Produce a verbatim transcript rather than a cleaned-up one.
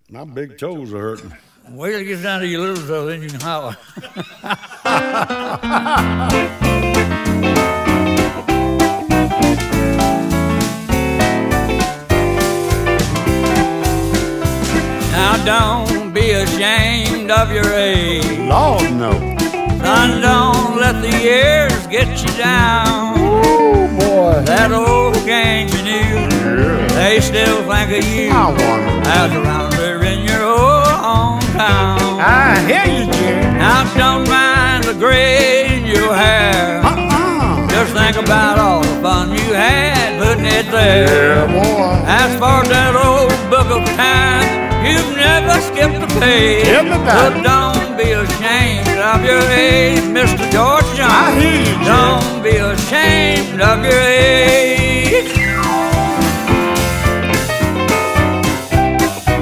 My big toes are hurting. Wait till it gets down to your little toe, then you can holler. Now don't be ashamed of your age. Lord, no. Son, don't let the years get you down. Oh, boy. That old gang you knew, Yeah. they still think of you I wonder. as around there in your old hometown. I hear you, Jerry. Now don't mind the gray in your hair. Uh-uh. Just think about all the fun you had putting it there. Yeah, boy. As for that old book of time, you've never skipped a page. Tell me about So it. don't be ashamed of your age, Mister George Jones. I hear you, Jerry. Don't be ashamed of your age.